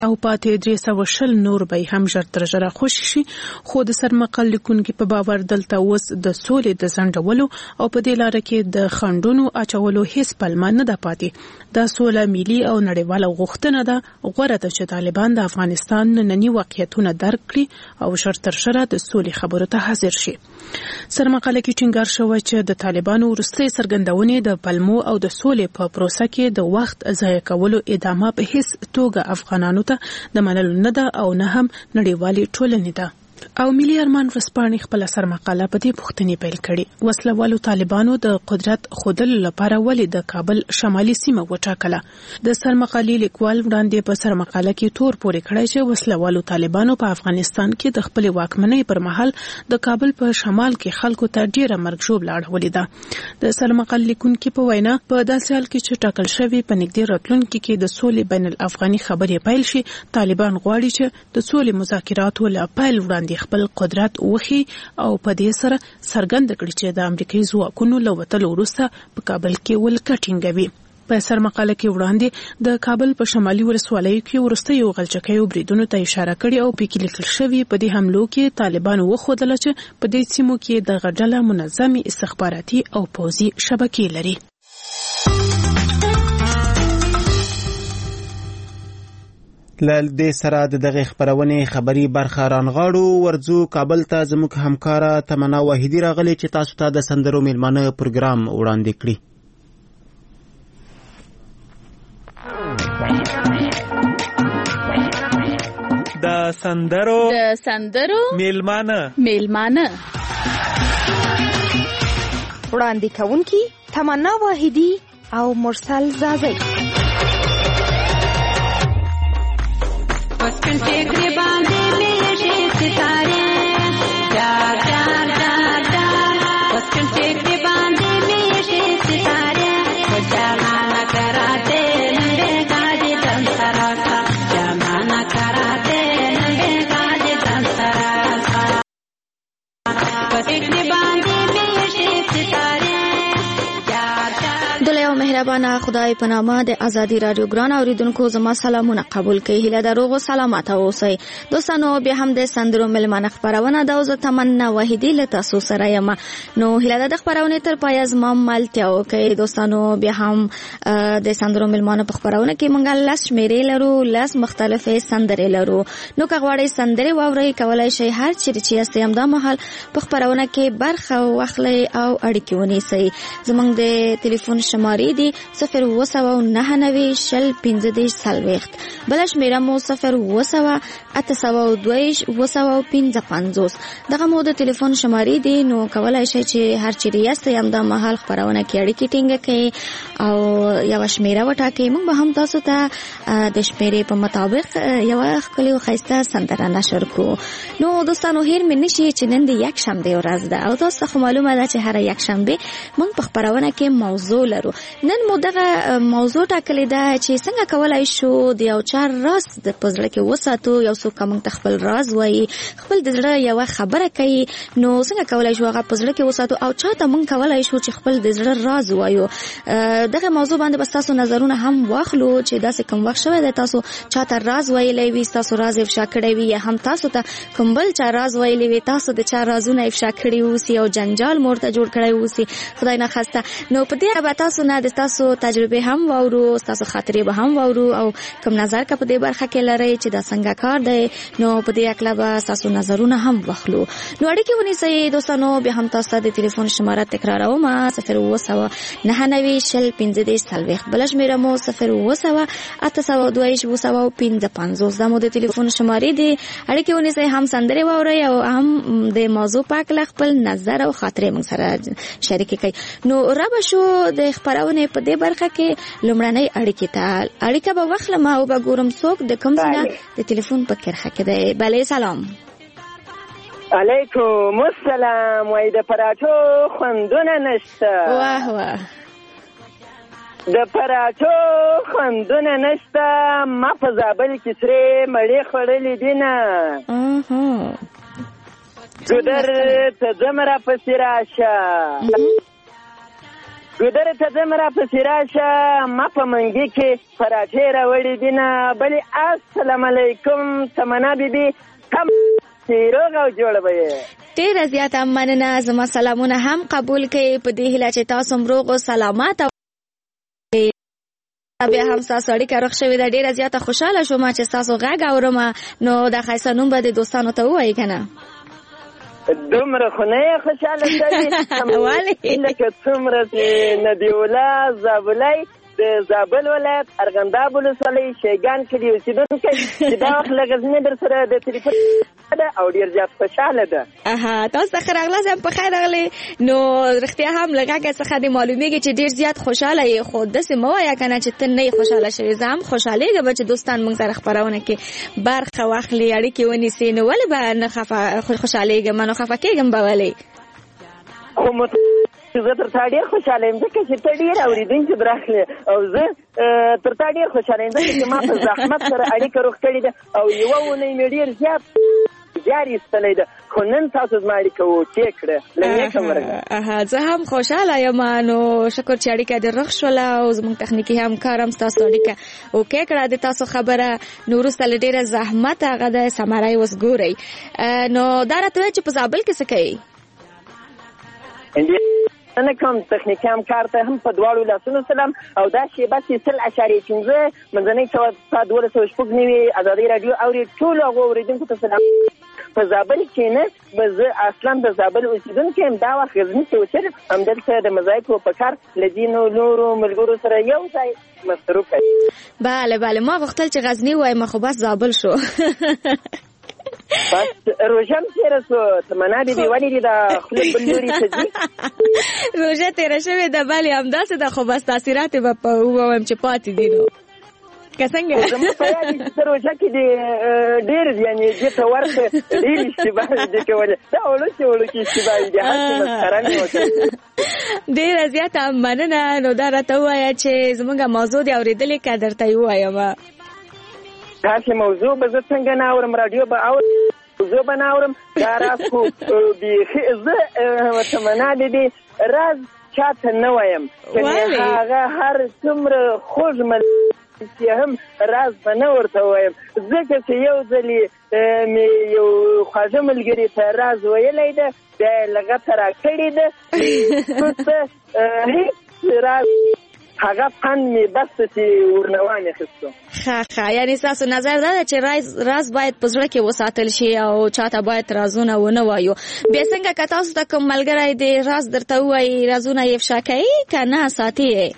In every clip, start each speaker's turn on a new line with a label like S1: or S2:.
S1: او پاتې 320 نور به هم ژر تر ژره خوشي شي. خو د سرمقال لیکونکي په باور دلته اوس د سولې د ځنډولو او په دې لاره کې د خنډونو اچولو هیڅ پلمه نه ده پاتې. دا سوله ملي او نړیواله غوښتنه ده. غوړه ده چې طالبان د افغانستان ننني واقعیتونه درک کړي او ژر تر ژره د سولې خبرو ته حاضر شي. سرمقاله کې ټینګار شوی چې د طالبانو وروستۍ څرګندونې د پلمو او د سولې په پروسه کې د وخت ضایع کولو ادامه په هیڅ توګه افغانانو د منلو نه ده او نه هم نړیوالي ټولنې ده. او ملي ارمان ورځپاڼې خپل سرمقاله په دې پوښتنې پیل کړي: وسلوالو طالبانو د قدرت خودلو لپاره ولې د کابل شمالي سیمه وټاکله؟ د سرمقالې لیکوال وړاندې په سرمقاله کې تور پورې کړی چې وسلوالو طالبانو په افغانستان کې د خپل واکمنۍ پر مهال د کابل په شمال کې خلکو ته ډیره مرګ ژوبله اړولې ده. د سرمقال لیکونکي په وینا په داسې حال کې چې ټاکل شوی په نږدې راتلونکي کې د سولې بین الافغاني خبرې پیل شي، طالبان غواړي چې د سولې مذاکراتو له پیل وړاندې خپل قدرت وخی او په دې سره څرګند کړي چې د امریکایي ځواکونو له وتلو وروسته په کابل کې ولکه ټینګوي. په سرمقاله کې وړاندې د کابل په شمالي ولسوالیو کې وروستیو غلچکیو بریدونو ته اشاره کړې او په کې لیکل شوی په دې حملو کې طالبان وښودل چې په دې سیمو کې د غډله منظمي استخباراتي او پوځي شبکې لري.
S2: لدې سره دغه خبرونه خبري برخه رانغاړو ورځو کابل ته زموږ همکارا تمنا واحدی راغلي چې تاسو ته د سندرو میلمانه پروګرام وړاندې کړي.
S3: د سندرو میلمانه
S4: وړاندې کوونکی تمنا واحدی او مرسل زازی.
S5: وسکن فکر باندې میشي ستاره جار جار جار جار وسکن فکر باندې میشي ستاره جانا کراتے ننګ گاډي دن سراسا جانا کراتے ننګ گاډي دن سراسا وسکن باندې میشي ستاره.
S4: دلایو مهربانه خدای په نامه د ازادي رادیو ګران اوریدونکو زما سلامونه قبول کړئ. هیله دروغ او سلامات اوسئ. دوستانو بیا هم د سندرو ملمانه خبرونه د اوس تمنا واحدی له تاسو سره یم. نو هیله د خبرونه تر پای زما ملتیا وکړئ. دوستانو بیا هم د سندرو ملمانه په خبرونه کې مونږ لاس شمیرې لرو، لاس مختلفه سندرې لرو. نو که غواړئ سندرې واورئ کولای شئ هر چیرې چې یاست هم د مهال په خبرونه کې برخه واخلئ او اړیکې ونیسئ. زمونږ د ټلیفون شمارې دي 07990 شل 15 سلويخت، بل شمیره مو 080 822 255. دغه مو د ټلیفون شمارې دي. نو کولای شئ چې هر چیرې یاست هم د مهال خبرونه کې اړیکې ټینګه کړئ او یو شمیره وټاکئ. موږ به هم تاسو ته د شمیرې په مطابق یو ښکلي او ښایسته سندره نشر کړو. نو دوستانو هیر مې نشي چې نن د یکشنبې ورځ ده او تاسو خو معلومه ده چې هر یکشنبې موږ په خبرونه کې موضوع لرو. نن مو دغه موضوع ټاکلې ده چې څنګه کولای شو د یو چا راز د پزړه کې وساتو. یو څوک موږ ته خپل راز وایي، خپل د زړه یو خبره کوي، نو څنګه کولای شو هغه پزړه کې وساتو او چاته موږ کولای شو چې خپل د زړه راز وایو. دغه موضوع باندې بس تاسو نظرونه هم واخلو چې داسې کوم وخت شوی دی تاسو چاته راز ویلی وي، تاسو راز افشا کړی وي، یا هم تاسو ته کوم بل چا راز ویلی وي، تاسو د چا رازونه افشا کړي اوسي او جنجال مورته جوړ کړی اوسي خدای نه خواسته. نو په دې اړه تاسو نه د تاسو تجربه هم واورو، تاسو خاطرې به هم واورو او کوم نظر کا په دې برخه کې لري چې دا څنګه کار دی. نو په دې اړه به تاسو نظرونه هم واخلو. نو اړیکې ونیسئ دوستانو. بیا هم تاسو د ټلیفون شماره تکراروم 08090 شل 15 سلويخت، بل شمیره مو 080 822 255. دا مو د ټلیفون شمارې دي. اړیکې ونیسئ، هم سندرې واورئ او هم د موضوع پاک خپل نظر او خاطرې موږ سره شریک کړئ. نو رابه شو د خبرونه په دې برخه کې لومړنۍ اړیکې ته. اړیکه به واخلم او به ګورم څوک د کوم ځای د ټلیفون په کرخه کې دی. بله سلام
S6: علیکم السلام. وای د پراټو خوندونه نشته.
S4: واه واه
S6: د پراټو خوندونه نشته. ما په زابل کې سرې مړې خوړلې دي نه. ګودر ته ځم را پسې راشه، ګودر ته ځم را پسې راشه ما په منګي کې پراټې راوړې دي نه بلې السلام علیکم تمنا بیبي کم روغ او جوړ به یې.
S4: ډېره زیاته مننه. زما سلامونه هم قبول کړئ په دې هیله چې تاسو هم روغ او سلامت بیا هم ستاسو اړیکه روغ شوې ده. ډېره زیاته خوشحاله شوم چې ستاسو غږ اورم. نو دا ښایسته نوم به د دوستانو ته ووایي که نه؟
S6: دومره خو نه یې خوشحاله شوې
S4: ولې
S6: لکه څومره چې نبیالله زابلی د زابل ولایت ارغنداب ولسوالۍ شیګان کلي اوسېدونکی چې دا وخت له غزني در سره د تلیفون ده او ډېر زیات خوشحاله ده.
S4: تاسو ته ښه راغلاست. هم په خیر راغلې. نو رښتیا هم له غږه څخه دې معلومیږي چې ډېر زیات خوشحاله یې. خو داسې مه وایه که نه چې ته نه یې خوشحاله شوې. زه هم خوشحالېږم چې دوستان موږ سره خپرونه کې برخه واخلي اړیکې ونیسي. نو ولې به نه خوشحالېږم نو خفه کېږم به ولې؟
S6: خو زه تر تا ډېر خوشحاله یم ځکه چې ته ډېر اورېدونکي براخلې او زه تر تا ډېر خوشحاله یم ځکه چې ما په زحمت سره اړیکه روغ کړې ده او یوه اونۍ مې ډېر زیات جار ایستلی ده خو نن تاسو زما اړیکه اوکې کړه له نیکه مرګه.
S4: زه هم خوشحاله یم. نو شکر چې اړیکه دې روغ شوله او زموږ تخنیکي همکار هم ستاسو اړیکه اوکې کړه د تاسو خبره. نو وروسته له ډېره زحمت هغه د ثمره یې اوس ګورئ. نو دا راته وایه چې په زابل کې څه کوئ؟
S6: نه کوم تخنیکي همکار ته هم په دواړو لاسونو سلام او دا شیبه 0.5 منځنۍ ساعت 12:06 ازادي راډیو اوري ټولو هغو اورېدونکو ته سلام. په زابل کې نه به زه اصلا د زابل اوسېدونکی یم. دا وخت غزني کې اوسېږم. همدلته د مزایکو په کار له ځینو نورو ملګرو سره یو ځای مصروفه یم.
S4: بله ما غوښتل چې غزني وایم خو بس زابل شو.
S6: بس روژه هم تېره شو تمنا بیبي ولې دې د خولې بل لوري ته ځي؟
S4: روژه تېره شوې ده بلې همداسې ده خو بس تاثیرات یې به ووایم چې پاتې دي. نو که څنګه
S6: زموږ په یاد چې ته روژه کې دې ډېر یعنې دې ته ورته ډېرې اشتباهې دې کولې. دا وړوکې اشتباهې دي هسې مسخره مې وکړې.
S4: ډېره زیاته مننه. نو دا راته ووایه چې زموږ موضوع دې اورېدلې که درته یې ووایم؟
S6: تاسې موضوع به زه څنګه نه اورم راډیو به اورم موضوع به نه اورم. دا راز خو بیخي زه تمنا بیبي راز چاته نه وایم چې هغه هر څومره خوږ چې هم راز به نه ورته وایم ځکه چې یو ځلې مې یو خواږه ملګري ته راز ویلی ده بیا یې لغته راکړې ده هېڅ راز هغه پند مې بس چې ورنوان اخیستو.
S4: ښه یعنې ستاسو نظر دا ده چې راز باید په زړه کې وساتل شي او چاته باید رازونه ونه وایو. بیا څنګه که تاسو ته کوم ملګری د راز درته ووایي رازونه یې افشا کوي که نه ساتي یې؟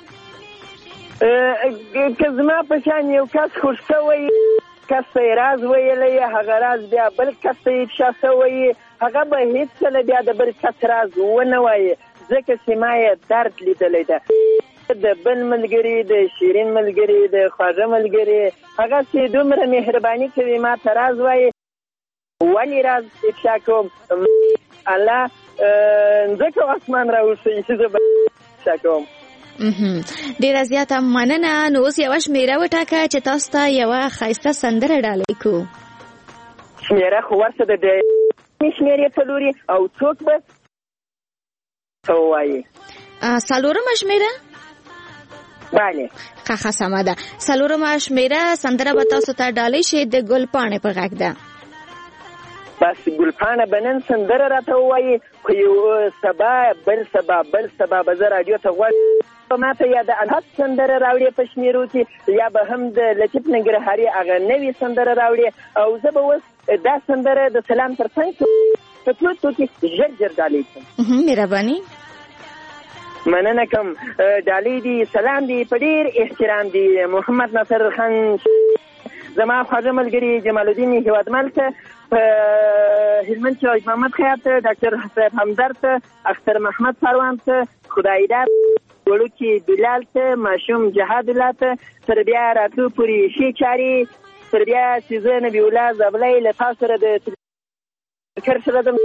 S6: که زما په شان یو کس خوش شوی کس ته یې راز ویلی هغه راز بیا بل کس ته یې افشا شوی هغه به هېڅکله بیا د بل کس راز ونه وایي ځکه چې ما یې درد لیدلی ده. د بل ملګري د شیرین ملګري د خواږه ملګري هغه چې دومره مهرباني کوي ما ته راز وایي ولې راز افشا کوم؟ الله ځکه اسمان راوښوي چې زه به افشا کوم.
S4: ډېره زیاته مننه. نو اوس یوه شمېره وټاکه چې تاسو ته یوه ښایسته سندره ډالۍ کړو.
S6: شمېره خو ورته د شمېرې په لوري او څوک به څه ووایي؟
S4: څلورمه شمېره؟
S6: بله
S4: ښه سمه ده. څلورمه شمېره سندره به تاسو ته ډالۍ شي د ګلپاڼې په غږ ده.
S6: بس ګلپاڼه به نن سندره راته ووایي خو یو سبا بل سبا به زه راډیو ته غوږ ما ته یا د الحق سندره راوړې په شمېرو کې یا به هم د لطیف ننګرهاري هغه نوې سندره راوړې او زه به اوس دا سندره د سلام تر څنګ په ټولو کې ژر ډالۍ کړم.
S4: مهرباني
S6: مننه کوم. ډالۍ دي سلام دي په ډېر احترام دي محمد ناصر خان زما خواږه ملګري جمال الدین هیوادمل ته په هلمند کې حاج محمد خیاط ته ډاکټر صاحب همدرد ته اختر محمد پروان ته خدایدار وړوکي بلال ته ماشوم جهاد الله ته تر بیا راتلو پورې ښې چارې تر بیا چې زه نبی الله زبلی له تاسو سره د کر سره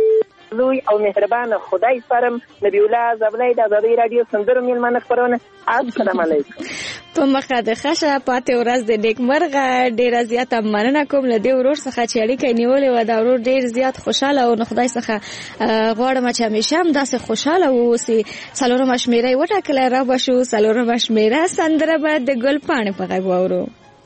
S6: لوی او مهربان خدای سپارم. نبی الله زبلی د ازادۍ رادیو سندرو میلمانه خپرونه. السلام علیکم.
S4: په مخه د خشه پاتې ورځ د نیکمرغه. ډیره زیاته مننه کوم له دې ورور څخه چې اړیکه نیولې و. دا ورور ډیر زیات خوشاله او خدای څخه غواړم چې همیشه هم داسې خوشاله واوسي. څلورمه شمیره یې وټاکله، را به شو څلورمه شمیره سندره به د ګل پاڼې په غږ واورو.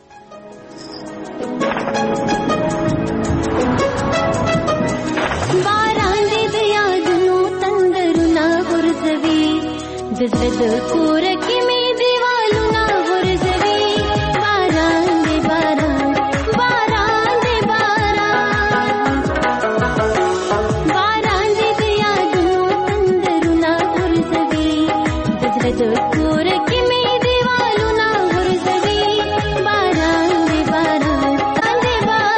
S5: باران دې د یادونو تندرونه غورځوي، د زړه د کور کې مې دیوالونه غورځوي. باران دې باران، باران دې باران، باران دې د یادونو تندرونه غورځوي، د زړه د کور کې مې دیوالونه غورځوي. باران دې باران، دې باران.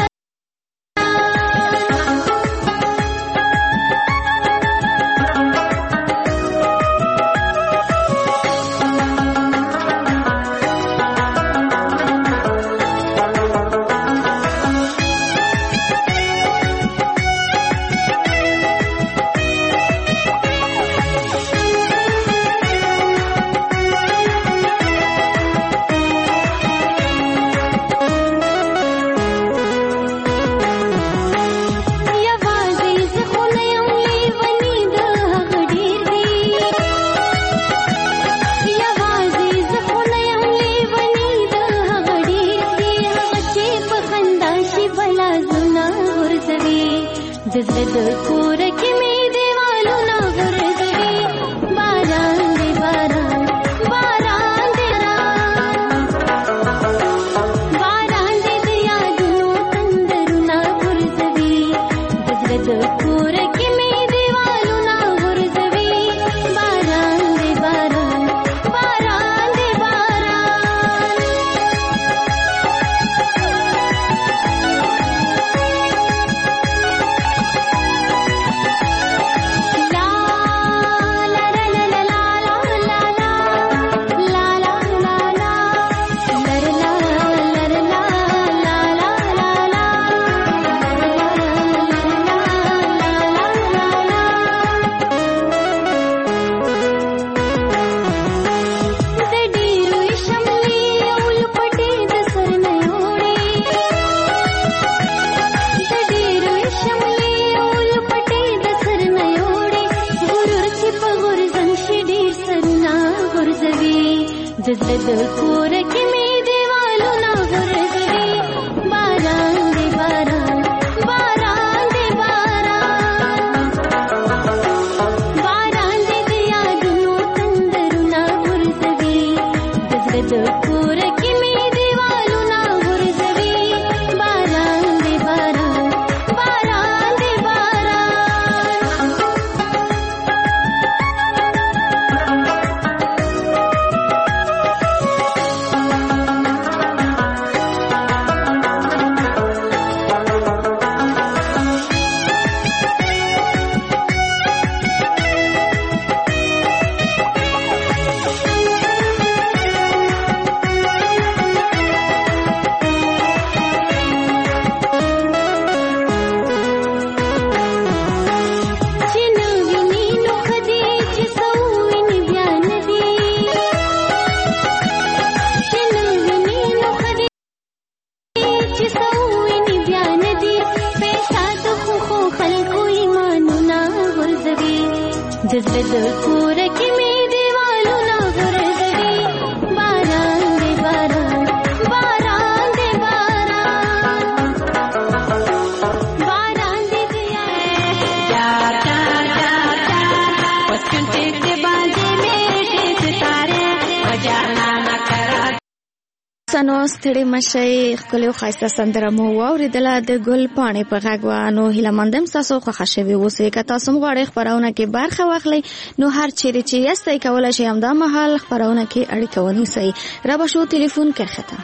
S4: نو ستړي مشي خپل خاصه سندره مو اوریدله د ګل پاڼې په غږ و. نو هیله مندم تاسو خوښ شوي اوسئ. که تاسو غواړئ خبرونه کې برخه واخلئ نو هر چیرې چې یاستئ کولای شئ همدا مهال خبرونه کې اړیکه ونیسئ. را به شو ټلیفون کې خطا.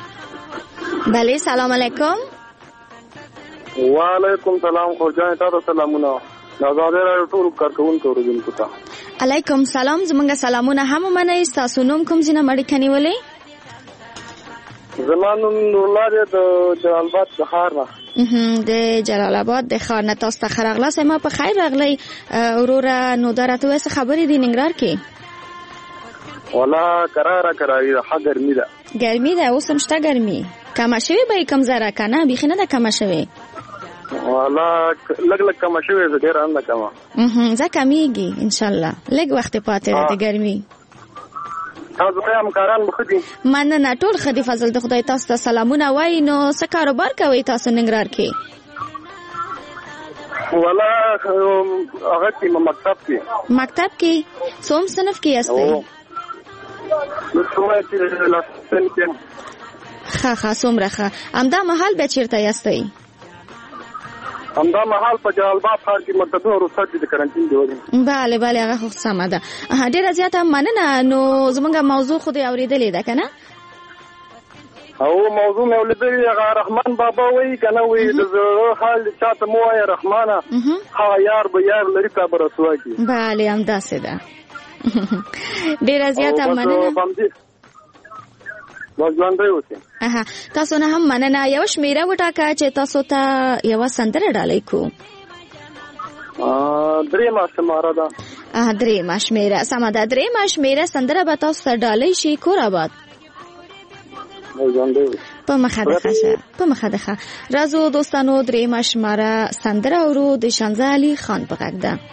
S4: بله سلام علیکم.
S7: وعلیکم سلام. خورجان تاسو سلامونه. نازادې را ټول کارکونکو اوریدونکو ته
S4: علیکم سلام. زمونږ سلامونه هم منئ. تاسو نوم کوم ځای نه اړیکه نیولئ؟
S7: زمانم نورلار د جلال آباد د ښار نه
S4: د جلال آباد د ښار نه تاسو ته ښه راغلاست. ما په خیر راغلی وروره. نو دا راته وایه څه خبرې دي ننګرهار کې؟
S7: والا کراره ده، ښه ګرمي ده.
S4: ګرمي ده اوس هم شته ګرمي؟ کمه شوې به یې کم ذره که نه بیخي نه ده کمه شوې؟
S7: والا لږ کمه شوې ده، ډېره نه ده کمه.
S4: ځه کمیږي انشاءالله، لږ وخت پاتې ده د ګرمي.
S7: تاسو همکاران به ښه دي؟
S4: مننه، ټول ښه دي فضل د خدای. تاسو ته سلامونه وایي. نو څه کاروبار کوئ تاسو ننګرهار کې؟
S7: والا هغه کې مکتب کې.
S4: مکتب کې څوم صنف کې یاستئ؟ ښه څومره ښه. همدا مهال بیا چېرته یاستئ؟
S7: همدا مهال په جلال آباد ښار کې مکتبونه رخصت دي د کرنټین دی وجه.
S4: بله هغه خو سمه ده. ډېره زیاته مننه. نو زمونږ موضوع خو دې اورېدلې ده که نه؟
S7: او موضوع مې اورېدلې، هغه رحمان بابا وایي که نه وایي د زړه حال چاته مه وایه رحمانه، هغه یار به یار لري تا به رسوا کړي.
S4: بله همداسې ده. ډېره زیاته مننه. تاسو نه هم مننه. یو شمیره وټاکه چې تاسو ته یوه سندره ډالۍ کو.
S7: درېیمه شماره ده.
S4: درېیمه شمیره سمه ده. درېیمه شمیره سندره به تاسو ته ډالۍ شي. کور آباد په مخه ده ښه. راځو دوستانو درېیمه شماره سندره اورو د شانزه علي خان په غږ ده.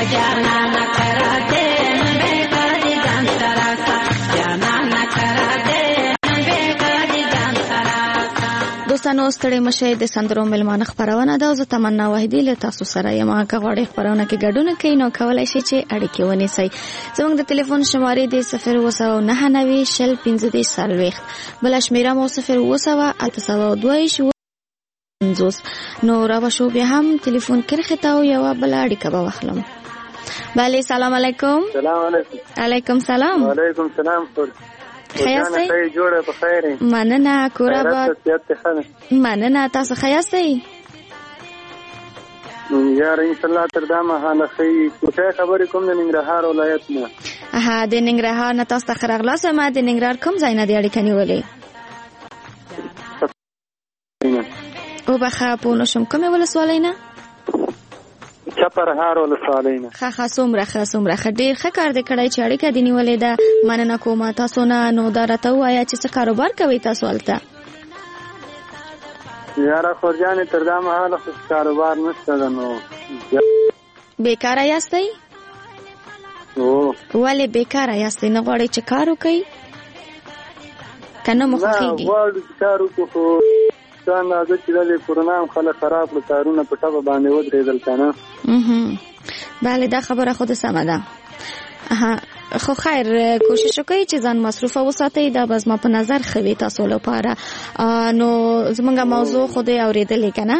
S4: دوستانو ستړي مشه د سندرو ملمانه خبرونه ده. زه تمنا وحیدی له تاسو سره یم. که غواړئ خبرونه کې ګډون کړئ نو کولای شئ چې اړیکې ونیسئ. زموږ د ټلیفون شمارې د 090991540 بل شمیره مو 0808802 نو را بشو بیا هم ټلیفون کرخه تا او یو بل اړیکه به واخلم. بله سلام علیکم.
S7: سلام علیکم.
S4: علیکم سلام.
S7: وعلیکم سلام.
S4: خیاسته
S7: جوړه په خیر.
S4: مننه کورابات. مننه تاسو خیاسته
S7: یار ان شاء الله تر دا مهاله خی کوته خبرې کوم د ننګرهار ولایت نه.
S4: د ننګرهار نه تاسو ته راغلاس ما د ننګرهار کوم ځای نه دی اړیکه نیولې او بخا په نو شم کومه ولسوالۍ نه
S7: چپرهار ولسوالۍ نه.
S4: خا څومره ډیر ښه کار دې کړی چې اړیکه دی نیولې ده. مننه کوم تاسو نه. نو دا راته وایا چې څه کاروبار کوي تاسو هلته؟
S7: یاره خورجانې تر دا مهاله خو کاروبار نشته ده. نو
S4: بیکاره یاستئ؟ ولې بیکاره یاستئ؟ نه غواړئ چې کار وکئ که نه مو خوښېږي؟
S7: غواړو چې کار وکړو خو دا اندازه چې د کرونا هم خلک خراب کړو کارونه په ټپه باندې ودرېدل که نه.
S4: بله دا خبره خود سمه ده. خو خیر کوشش وکړئ چې ځان مصروفه وساتئ. دا به زما په نظر ښه وي تاسو لپاره. نو زموږ موضوع خو دې اورېدلې که نه؟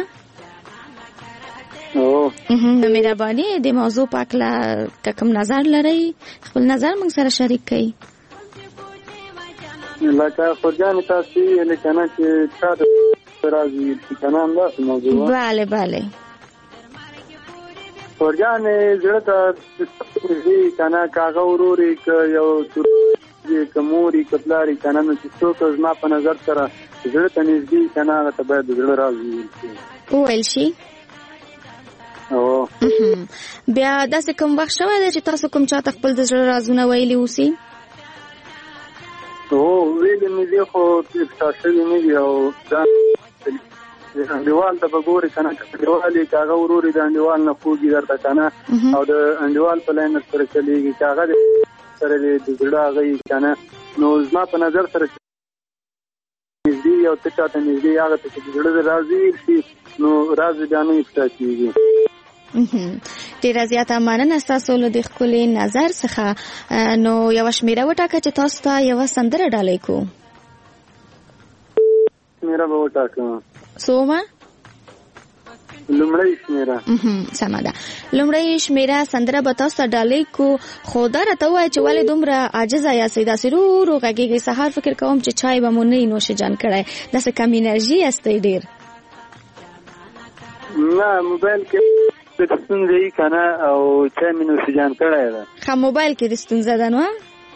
S4: نو مهرباني د موضوع په هکله که کوم نظر لرئ خپل نظر موږ سره شریک کړئ.
S7: لکه خورجانې تاسو ویلې که نه چې چا د راځي که نه همداسې موضوع.
S4: بله
S7: خورجانې زړه ته نږدې که نه که هغه ورورې که یو که مورې که پلارې که نه نو چې څوک زما په نظر سره زړه ته نږدې که نه هغه ته باید د زړه راز
S4: وویل شي. بیا داسې کوم وخت شوی دی چې تاسو کوم چاته خپل د زړه رازونه ویلي اوسي؟
S7: ویلې مې دي خو افشا شوي نه دي. او دا انډیوال ته به ګورې که نه که انډیوال یې که هغه ورور یې د انډیوال نه خوږي درته که نه او د انډیوال په لاین سره چلېږي که هغه سره د زړه هغه یې که نه نو زما په نظر سره نږدې او ته چاته نږدې هغه ته چې د زړه د راز ویل شي نو راز بیا نه افشا کېږي.
S4: ډیره زیاته مننه ستاسو له دې ښکلي نظر څخه. نو یوه شمیره وټاکه چې تاسو ته یوه سندره ډالۍ کړو.
S7: شمیره به وټاکم.
S4: څومه؟
S7: لومړی شمیره.
S4: سمه ده. لومړی شمیره سندره به تاسو ته ډالۍ کړو. خو دا راته ووایه چې ولې دومره عاجزه یاستئ؟ داسې ورو غږېږئ. سهار فکر کوم چې چای به مو نه وي نوشجان کړی. داسې کم انرژي یاستئ ډېر.
S7: نه موبایل کې ستونزه یې که نه او چای مې نوشجان کړی ده.
S4: ښه موبایل کې د ستونزه ده نو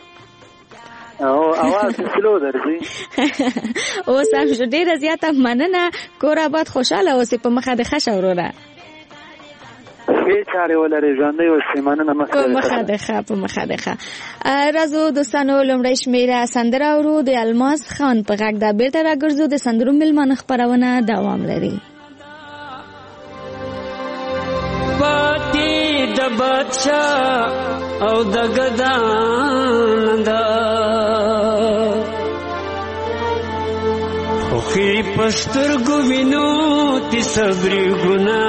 S7: اواز سلو درځي.
S4: اوس هم ډېره زیاته مننه. کور آباد خوشحاله اوسئ. په مخه د ښه شه وروره.
S7: ښې چارې ولرئ ژوندی اوسئ. مننه.
S4: په مخه د ښه. راځو دوستانو لومړی شمیره سندره اورو د الماس خان په غږ ده. بېرته راګرځو. د سندرو مېلمانه خپرونه دوام لري.
S8: پاتې د بادشاه او د ګدان دا خوخي پسترګو وینو تی صبرې ګنا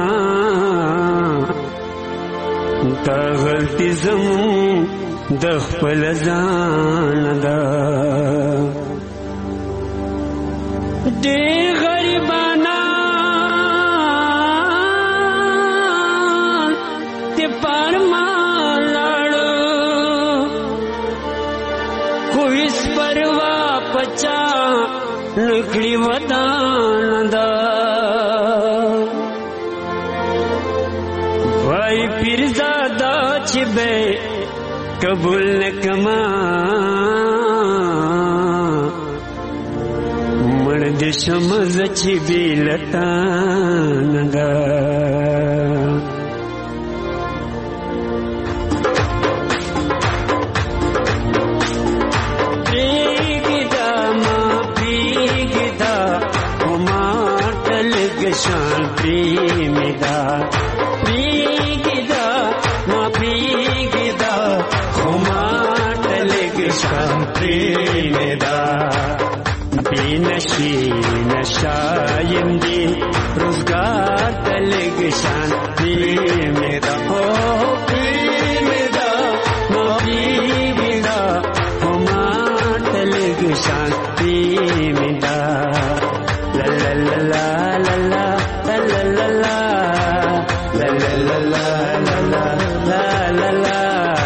S8: تا غلطي زمو د خپل ځان دا ډېر غریبانا نکړی ودان دا وای پیرزادا چې به قبول نکما مړ دې شمز چې بیلتان دا شان پریمدا پریګدا ما نشي نشایم دی روزگار تلگ شانتی میرا ہو میرا میرا ہمار تلگ شانتی میرا لا لا لا لا لا لا لا لا لا لا لا لا لا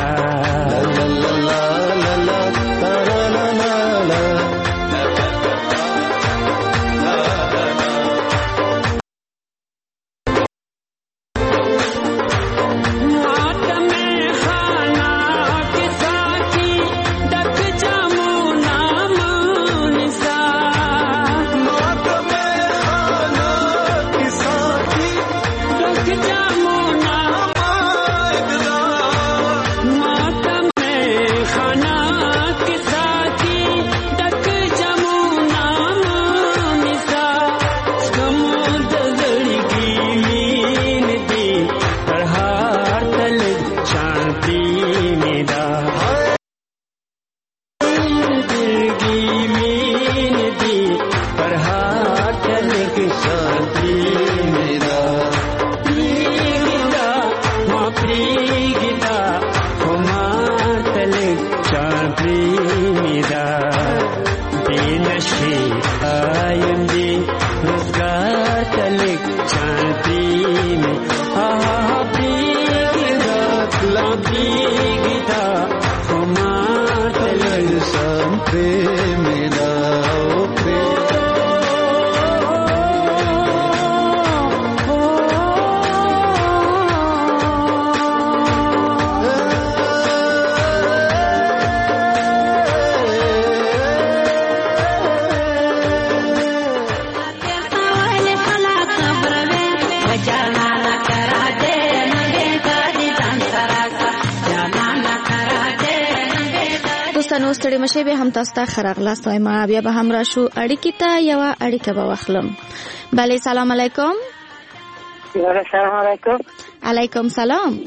S4: ستړي مشه به هم تاسو ته خراغلاست ما بیا به هم را شو اړیکې ته یو اړیکه به واخلم. بله سلام علیکم.
S6: سلام علیکم.
S4: علیکم سلام.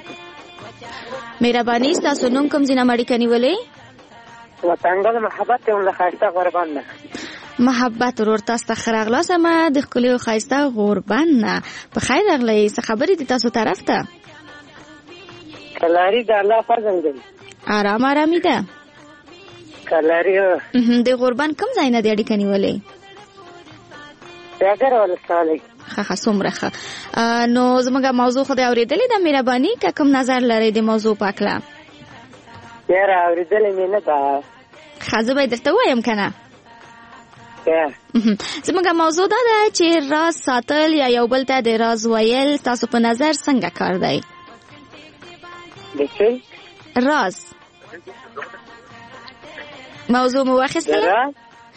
S4: مهرباني تاسو نوم کوم ځای نه اړیکه نیولې؟
S6: وطنګل محبت له خاصه غربان نه.
S4: محبت ورور تاسو ته خراغلاست ما د خپل خاصه غربان نه په خیر راغلی. څه خبرې دي تاسو طرف ته؟
S6: کلاری د الله فضل دی.
S4: آرام آرامي ده.
S6: کلاری
S4: د غربان کوم ځای نه دی اړیکه نیولې؟
S6: پیاګر ولسوالۍ.
S4: ښه څومره ښه. نو زموږ موضوع خو دې اورېدلې ده مهرباني که کوم نظر لرئ د موضوع په هکله؟
S6: یاره اورېدلې مې نه ده.
S4: ښه زه به یې درته ووایم که نه؟ زموږ موضوع دا ده چې راز ساتل یا یو بل ته د راز ویل تاسو په نظر څنګه کار دی؟ راز موضوع مو واخیستله؟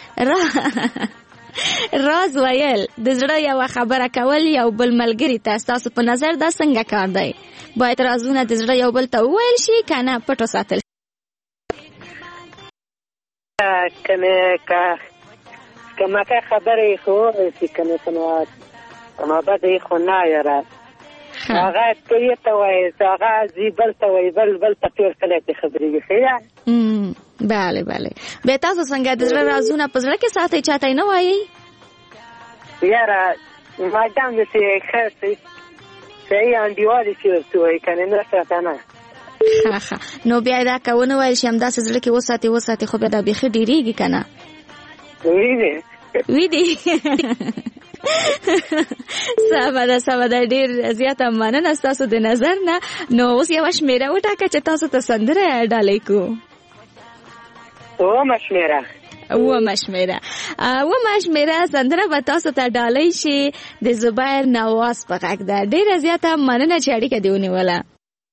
S4: راز ویل د زړه یو خبره کول یو بل ملګری ته تاسو په نظر دا څنګه کار دی؟ باید رازونه د زړه یو بل ته وویل شي که نه پټ وساتل شي؟
S6: کما که خبرې خو چې کنه ما بده خو نه یاره هغه ته ته وایي هغه زیبل ته وایي بل ته ټول کله ته خبرې ښه.
S4: بله بله. به تاسو څنګه د زړه رازونه په زړه کې ساتئ چاته نه وایي؟
S6: یاره ما دام چې ښه صحیح انډیوالي چې ورته وایي کنه نه ساته نه.
S4: ښه نو بیا دا که ونه ویل شي همداسې زړه کې وساتې خو بیا دا بیخي ډېرېږي که نه؟ ویدي سمه ده ډېر زیاته مننه ستاسو د نظر نه. نو اوس یوه شمېره وټاکه چې تاسو ته سندره ډالۍ کړو.
S6: اومه
S4: شمېره سندره به تاسو ته ډالۍ شي د زبیر نواز په غږ ده. ډېره زیاته مننه چې اړیکه دې ونیوله.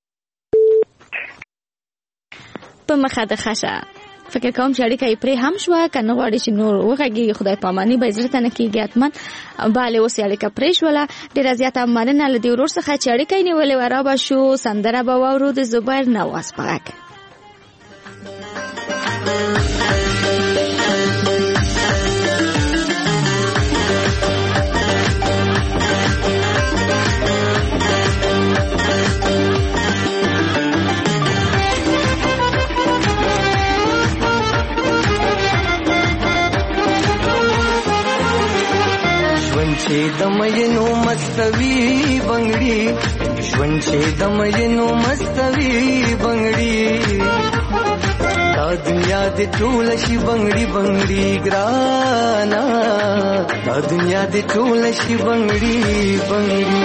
S4: په مخه د خشه فکر کوم چې اړیکه یې پرې هم شوه که نه غواړي چې نور وغږېږي خدای پاماني به یې زړه ته نه کېږي حتما. بله اوس یې اړیکه پرې شوله. ډېره زیاته مننه له دې ورور څخه چې اړیکه یې نیولې وه. را به شو سندره به واورو د زبیر نواز په غږ.
S9: مستوي بنگړي ژوند چې د مینو مستوي بنگړي دا دنیا دې ټول شي بنگړي بنگړي ګرانا دا دنیا دې ټول شي بنگړي بنگړي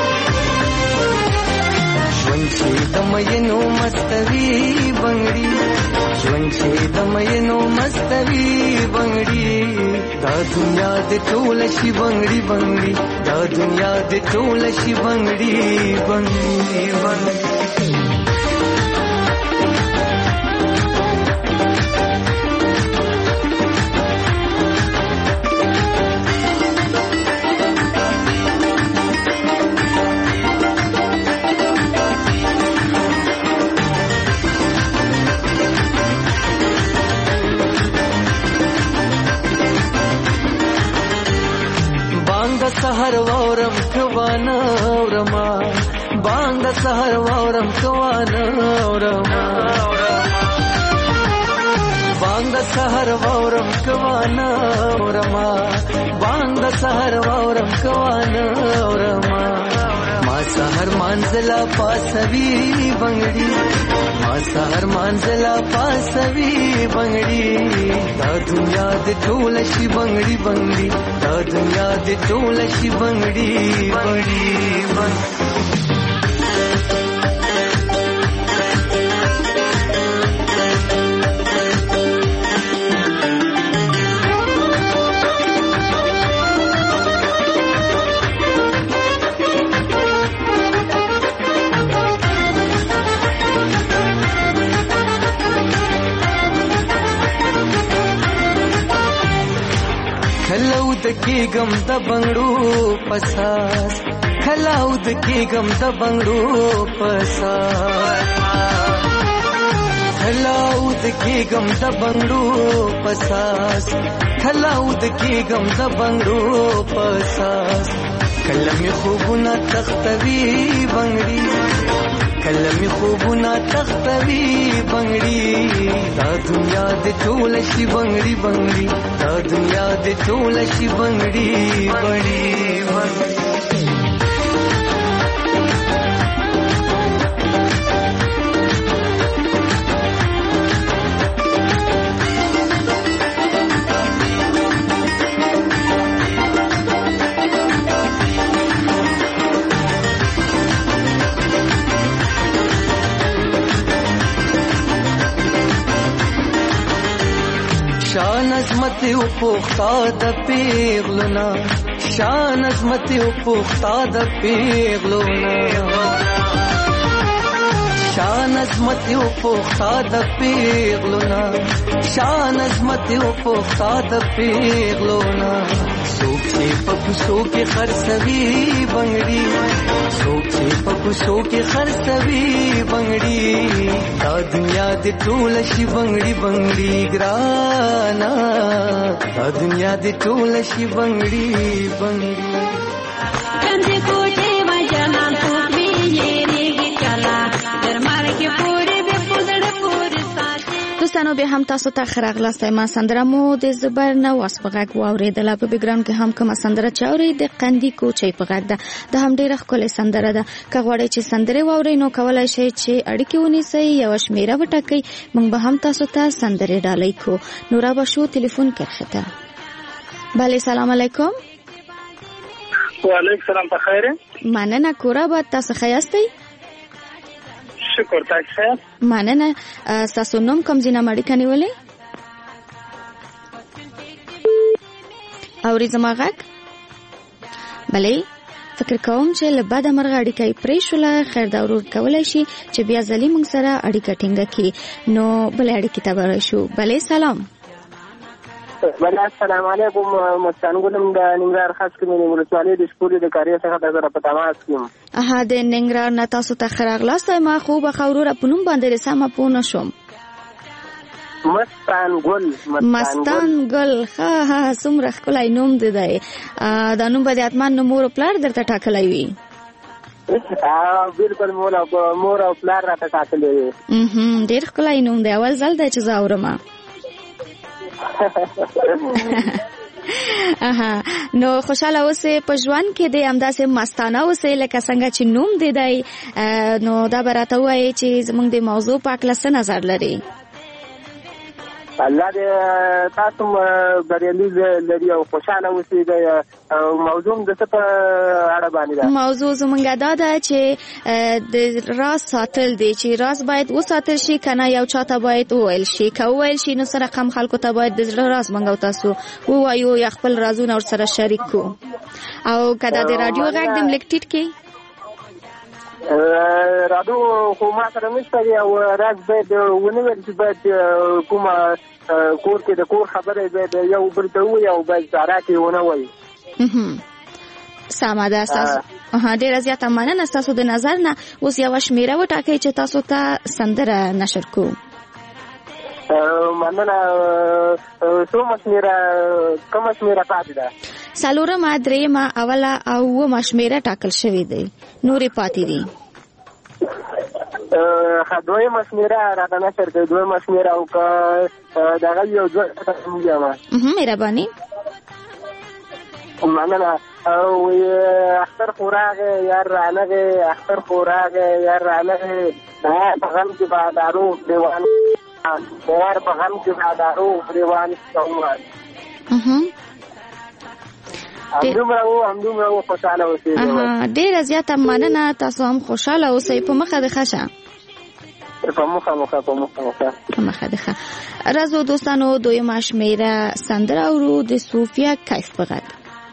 S9: ژوند چې د مینو مستوي بنگړي ژوند چې د مینو مستوي بنگړي دا دنیا دې ټول شي بنگړي بنگړي دا دنیا دې ټول شي بنگړي بنگړي بنگړي سحر وورم کوانا ورما بانگ سحر وورم کوانا ورما بانگ سحر وورم کوانا ورما بانگ سحر وورم کوانا ورما ما سحر منزلا پاسوي بنگړي ما سحر منزلا پاسوي بنگړي دا دنیا دې ټول شي بنگړي بنگړي دا دنیا دې ټول شي بنگړي بنگړي کی گم د بنگړو پساس خلاو د کی گم د بنگړو پساس خلاو د کی گم د بنگړو پساس خلاو د کی گم د بنگړو پساس کلمې خوبونه تختوي بنگړي کلمې خوبونه تختوي بنگړي دا دنیا دې ټول شي بنگړي بنگړي دا دنیا دې ټول شي بنگړي بنگړي شان عظمت او پوختا د پیغلونا شان عظمت او پوختا د پیغلونا شان عظمت او پوختا د پیغلونا شان عظمت او پوختا د پیغلونا سوک چې پپسو کې خرڅوي بنگړي سوک چې پپسو کې خرڅوي بنگړي دا دنیا دې ټول شي بنگړي بنگړي ګرانا دا دنیا دې ټول شي بنگړي بنگړي
S5: کنده کوټه ما جانان پوک ویلېږي چلا درمار کې پورې به پوزړ پورې ساتي
S4: دوستانو به هم تاسو ته خراغلاستای ما سندره مو د زبر نو واسپغه واوریدله په بیګراوند کې هم کوم سندره چاوري د قندي کوچي په غږ ده د هم ډیره ښکلې سندره ده که غواړئ چې سندره واورئ نو کولای شئ چې اړیکې ونیسئ یو شمیره وټاکئ موږ به هم تاسو ته سندره ډالۍ کو نو را به شو ټلیفون کرخته بله سلام علیکم
S10: وعلیکم سلام په خیر
S4: مننه کورا به تاسو خیاستئ
S10: شکر تاسو
S4: مننه تاسو نوم کوم ځای نه مړی کنيولې اوري زما غږ بله فکر کوم چې له بده مرغه اړیکه پرې شوله خیر دا ورور کولای شي چې بیا ځلې موږ سره اړیکه ټینګه کړي نو بله اړیکې ته به راشو بله سلام
S6: بله السلام علیکم مستانګلم د ننګرهار خاص کمې ولسوالۍ د شپورې د کاریه څخه د زره په تماس کې
S4: د ننګرهار نه تاسو ته ښه راغلاست ما خو به ښه وروره په نوم باندې سمه پوه نه شوم مستان ګل ها څومره ښکلی نوم دی دا نوم به د حتما نو مور او پلار درته ټاکلی وي
S6: بالکل مور او پلار راته ټاکلی وي
S4: ډېر ښکلی نوم دی اول ځل دی چې زه اورم نو خوشاله اوسې په ژوند کې د همداسې مستانه اوسې لکه څنګه چې نوم دی دی. نو دا به راته ووایي چې زموږ د موضوع په هکله څه نظر لري؟
S6: الله دې تاسو بریالي لري او خوشاله اوسئ. د موضوع د څه په اړه باندې ده؟
S4: موضوع زموږ دا ده چې د راز ساتل دی، چې راز باید وساتل شي کنه یو چاته باید وویل شي. که وویل شي نو سره کم خلکو ته باید د زړه راز موږ او تاسو ووایو یا خپل رازونه ورسره شریک کو. او که دا د راډیو غږ دې لږ ټیټ کړي.
S6: راډیو خو ما سره نشته دی او راز باید ونه ویل چې باید کومه کور کې د کور خبرې باید یو بل ته ووایي او باید زاره کې ونه وایي.
S4: سمه ده. ستاسو ډېره زیاته مننه ستاسو د نظر نه. اوس یوه شمېره وټاکئ چې تاسو ته سندره نشر کړو.
S6: مننه. څومره شمېره کومه شمېره پاتې ده؟
S4: 4، 3، اوله او 9 شمېره ټاکل شوې دی، نورې پاتې دي.
S6: دویمه شمېره راته نشر کړئ. دویمه شمېره او که دغه یو دوه
S4: مهرباني.
S6: مننه. اختر خو راغی یار رانغی، اختر خو راغی یار رانغی، په غم کې بادارو دیوان، یار په غم کې بادارو دیوان کومه. همدومره خوشاله اوسئ.
S4: ډېره زیاته مننه. تاسو هم خوشاله اوسئ. په مخه د ښه شه.
S6: په مخه
S4: د ښه. راځو دوستانو دویمه شمېره سندره اورو د صوفیه کیف په غږ.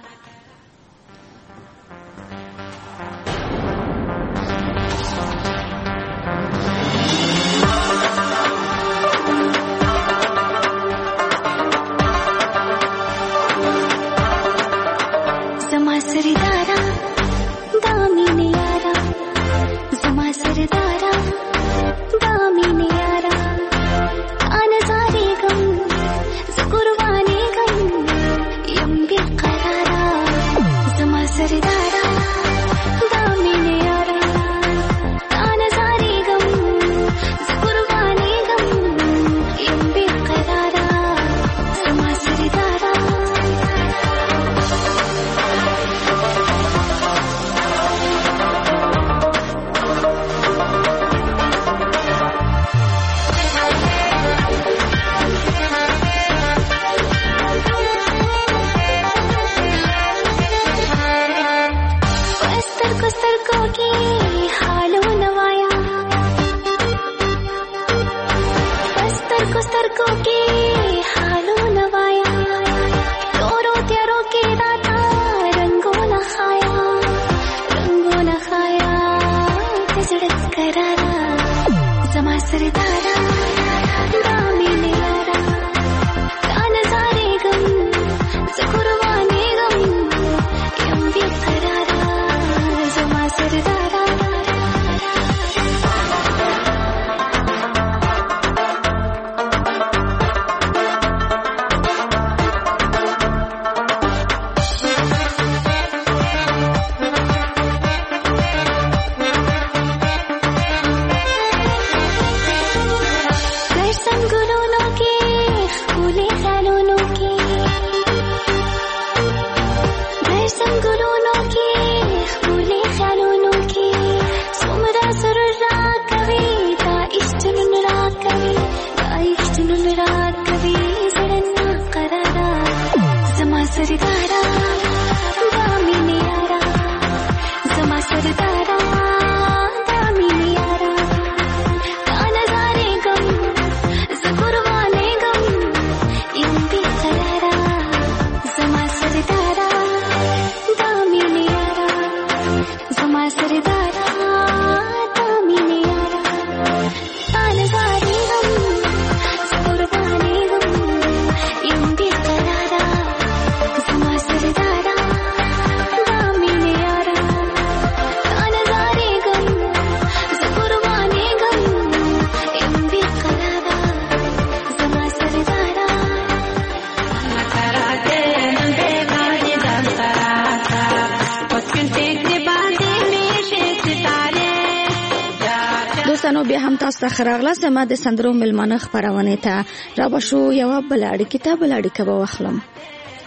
S4: بیا هم تاسو ته خراغله سم د سندرو ملمانه خبرونه ته را بشو یو بل اړیکه ته بل اړیکه به واخلم.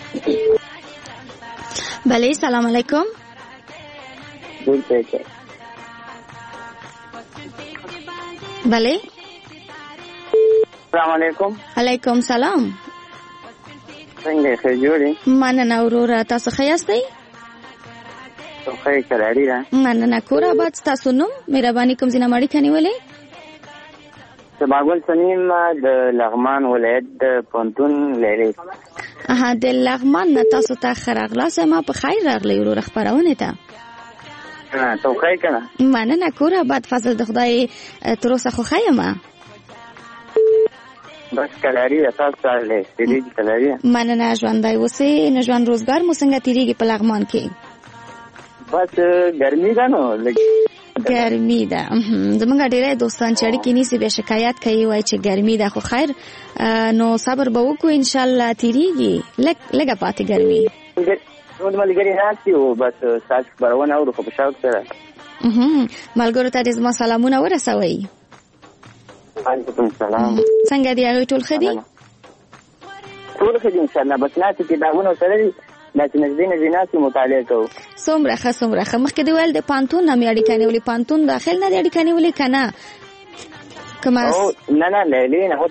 S4: بله سلام علیکم. بله
S6: السلام علیکم.
S4: علیکم سلام.
S6: څنګه ښه جوړې؟
S4: مننه وروره، تاسو ښه یاستئ؟
S6: ښه کراري ده.
S4: مننه. کور آباد. تاسو نوم مهرباني کوم ځای نه اړیکه نیولې؟
S6: سباګل سنیم د لغمان ولایت د پونتون لري.
S4: د لغمان نه تاسو ته ښه راغلاست. ما په خیر راغلی وروره خپرونې ته.
S6: ته ښه کنه؟
S4: مننه. کور آباد. فضل د خدای تر اوسه خو ښه یم.
S6: بس کلاری ده. تاسو سره تیریږي کلاری.
S4: مننه. ژوندی اوسئ. نه ژوند روزګار مو څنګه تیریږي په لغمان کې؟
S6: بس ګرمي ده نو
S4: ګرمي ده. زمونږ ډیری دوستان چې اړیکې نیسي بیا شکایت کوي وایي چې ګرمي ده، خو خیر نو صبر به وکړو ان شاء الله تیریږي. لږه پاتې ګرمي.
S6: نو د ملګري ناستي وو بس تاسو خبرونه اورو خو په شوق سره.
S4: ملګرو ته زما سلامونه ورسوئ.
S6: وعلیکم سلام.
S4: څنګه دي هغوی ټول ښه دي؟
S6: ټول ښه دي ان شاء الله. بس ناستې کتابونه سره دي چې نږدې ناستې مطالعه کوو.
S4: څومره ښه. مخکې دې ویل د پانتون نه مې اړیکه نیولې. پانتون داخل نه دې اړیکه نیولې که نه؟
S6: نه لیلې نه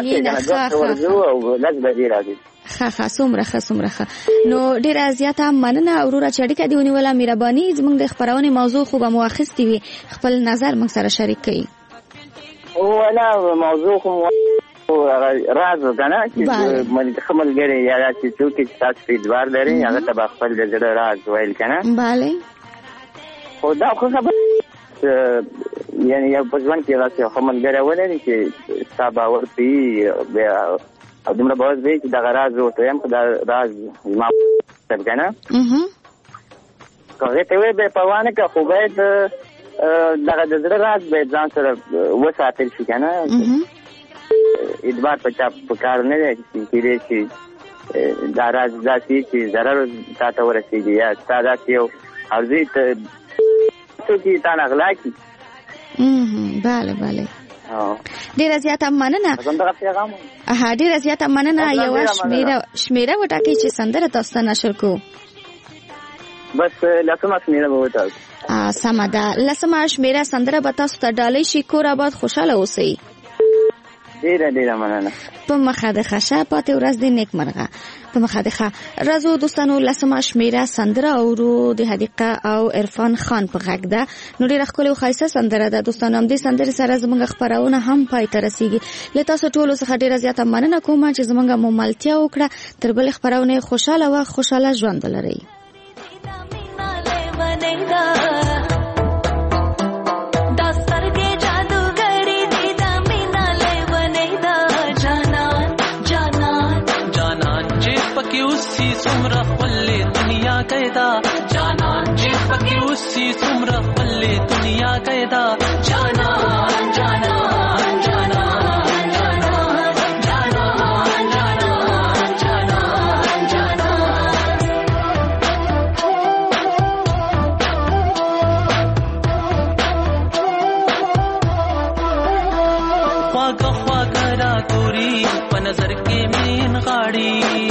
S4: ښه. څومره ښه. نو ډیره زیاته مننه وروره چې اړیکه دې ونیوله. مهرباني. زموږ د خپرونې موضوع خو به مو اخیستې وي، خپل نظر موږ سره شریک کړئ.
S6: ولا موضوع خو راز کنه چې ملګری یا چې څوک چې تاسو په ادوار لري هغه ته به خپل د زړه راز ویل کنه.
S4: بله
S6: خو دا خو خبر یعنی یو په ځوان کې راځي خو ملګری ولري چې ستا باور پي او دومره باور دی چې دغه راز ورته یم خو دا راز ما کنه. که هغې ته وایي به پروا نه کوه خو باید دغه د زړه راز باید ځان سره وساتل شي کنه. ادبار په چا په کار نه دی چې کېدای شي دا راز داسې چې ضرر تا ته ورسېږي یا ستا داسې یو عرضي ته څوک تا نه غلا کړي.
S4: بله ډیره زیاته مننه. ډیره زیاته مننه. یوه شمیره وټاکئ چې سندره تاسو ته نشر کړو.
S6: بس لسمه شمیره به وټاکو.
S4: سمه ده. لسمه شمیره سندره به تاسو ته ډالۍ شي. کور آباد. خوشحاله اوسئ.
S6: ډیره مننه.
S4: په مخه د ښه پاتې ورځ دې نیکمرغه. په مخه د ښه. راځو دوستانو لسمه شمیره سندره اورو د حدیقه او عرفان خان په غږ ده. نو ډیره ښکلې او ښایسته سندره ده دوستانو. همدې سندرې سره زموږ خپرونه هم پای ته رسیږي. له تاسو ټولو څخه ډیره زیاته مننه کوم چې زموږ ملتیا وکړه. تر بلې خپرونې خوشحاله وه، خوشحاله ژوند ولرئ.
S11: उसी सुमरा पल्ले दुनिया कैदा जानान जी पकी उसी सुमरा पल्ले दुनिया कैदा जानान जानान जानान जानान जानान जानान जानान ख्वागा ख्वागा रा गोरी पनजर के मीन गाड़ी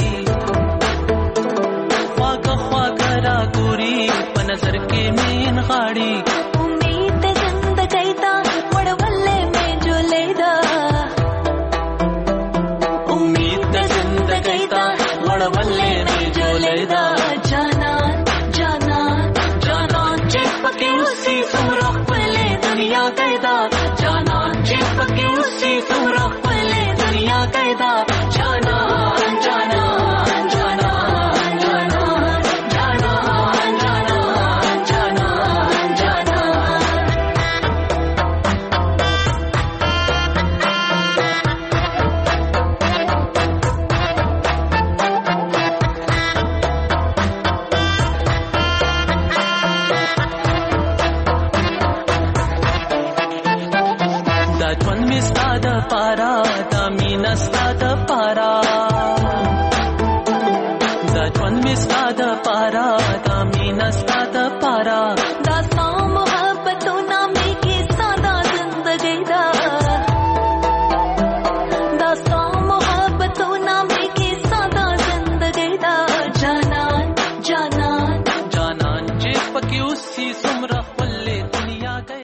S11: नजर के मीन गाड़ी उम्मीद जिंद कैदा वड़वल्ले में जो लेदा उम्मीद जिंद कैदा वड़वल्ले में जो लेदा जानान जानान जानान चिपके उसी सुरख पले दुनिया कैदा जानान चिपके उसी सुरख पले दुनिया कैदा जानान जानान जानान जानान पारा दामीना स्ताद पारा दाजवन में स्ताद पारा दामीना